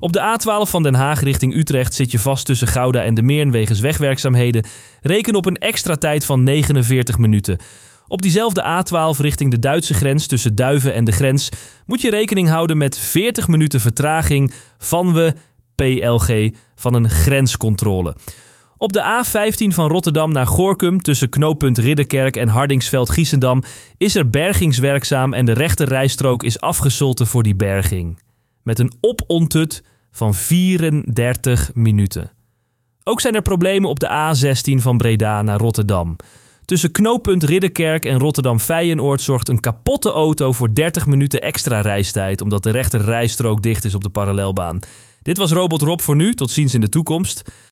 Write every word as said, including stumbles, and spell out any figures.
Op de A twaalf van Den Haag richting Utrecht zit je vast tussen Gouda en De Meern wegens wegwerkzaamheden. Reken op een extra tijd van negenenveertig minuten. Op diezelfde A twaalf richting de Duitse grens tussen Duiven en de grens moet je rekening houden met veertig minuten vertraging van we P L G van een grenscontrole. Op de A vijftien van Rotterdam naar Gorinchem tussen knooppunt Ridderkerk en Hardingsveld-Giessendam is er bergingswerkzaam en de rechte rijstrook is afgesloten voor die berging. Met een opontut van vierendertig minuten. Ook zijn er problemen op de A zestien van Breda naar Rotterdam. Tussen knooppunt Ridderkerk en Rotterdam-Feyenoord zorgt een kapotte auto voor dertig minuten extra reistijd, omdat de rechter rijstrook dicht is op de parallelbaan. Dit was Robot Rob voor nu, tot ziens in de toekomst.